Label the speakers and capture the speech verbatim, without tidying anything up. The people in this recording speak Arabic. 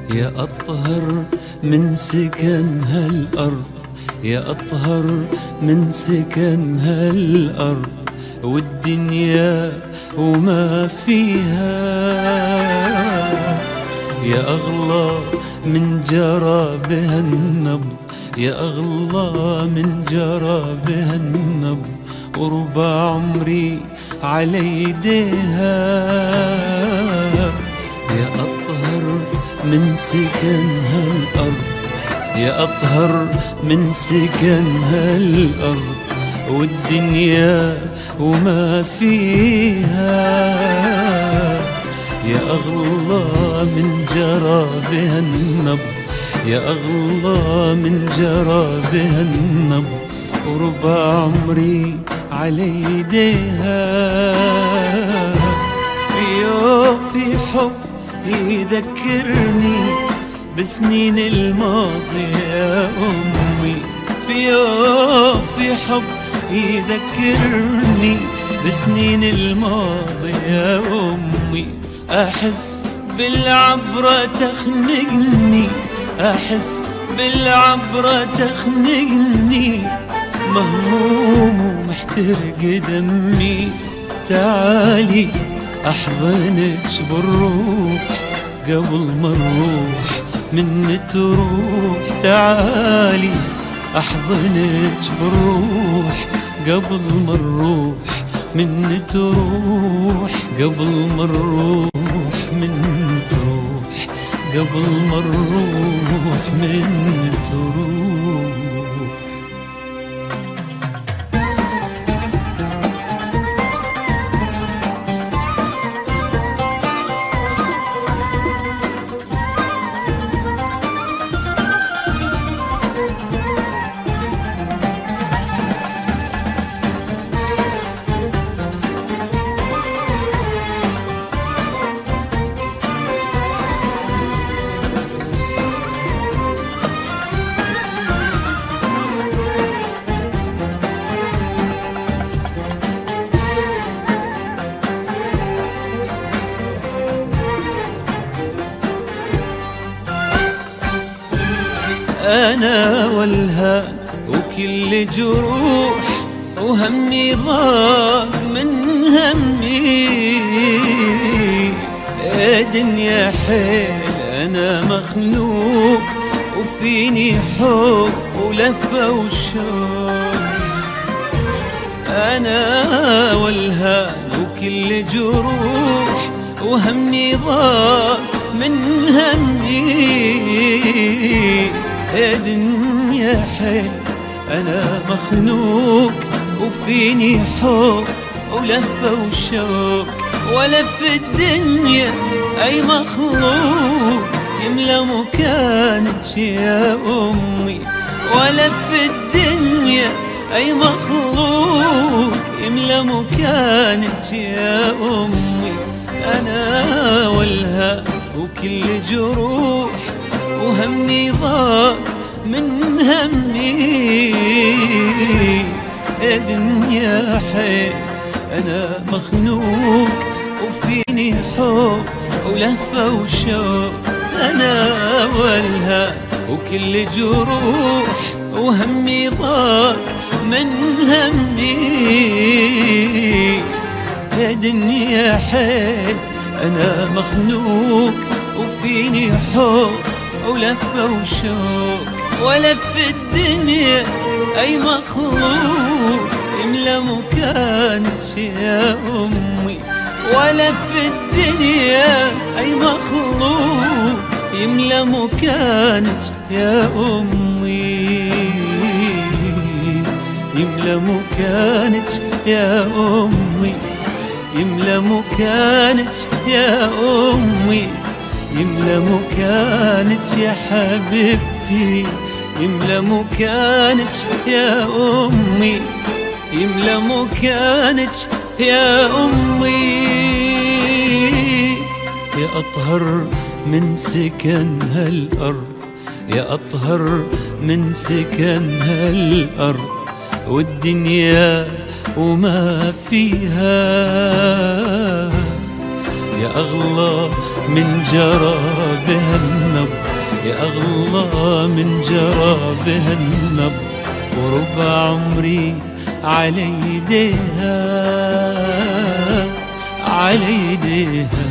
Speaker 1: يا أطهر من سكن هالأرض، يا أطهر من سكن هالأرض والدنيا وما فيها، يا أغلى من جرى بها النبض، يا أغلى من جرى بها النبض وربع عمري على يديها، يا أطهر من سكن هالأرض، يا أطهر من سكن هالأرض والدنيا وما فيها، يا أغلى من جرى بها النبض، يا أغلى من جرى بها النبض وربع عمري على يديها، في يوم في حب يذكرني بسنين الماضي يا أمي، في يوم في حب يذكرني بسنين الماضي يا أمي، أحس بالعبرة تخنقني، أحس بالعبرة تخنقني مهموم ومحترق دمي، تعالي أحضنك بالروح قبل ما نروح من تروح، تعالي أحضنك بالروح قبل ما نروح من تروح، قبل ما نروح من تروح، قبل ما نروح من تروح. أنا والهان وكل جروح وهمي ضاق من همي، يا دنيا حيل أنا مخنوق وفيني حب ولفة وشوق، أنا والهان وكل جروح وهمي ضاق من همي، يا دنيا حيل أنا مخنوق وفيني حب ولفة وشوق، ولا في الدنيا أي مخلوق يملى مكانك يا أمي، ولا في الدنيا أي مخلوق يملى مكانك يا أمي، أنا والها وكل جروح وهمي ضاق من همي، يا دنيا حيل أنا مخنوق وفيني حب ولفة وشوق، أنا والها وكل جروح وهمي ضاق من همي، يا دنيا حيل أنا مخنوق وفيني حب ولفة وشوق، ولا في الدنيا أي مخلوق يملى مكانك يا أمي، ولا في الدنيا أي مخلوق يملى مكانك يا أمي، يملى مكانك يا أمي، يملى مكانك يا أمي، يملى مكانك يا حبيبتي، يملى مكانك يا أمي، يملى مكانك يا أمي، يا أطهر من سكن هالأرض، يا أطهر من سكن هالأرض والدنيا وما فيها، يا أغلى من جرى بها النبض، يا أغلى من جرى بها النبض، وربع عمري على يديها على يديها.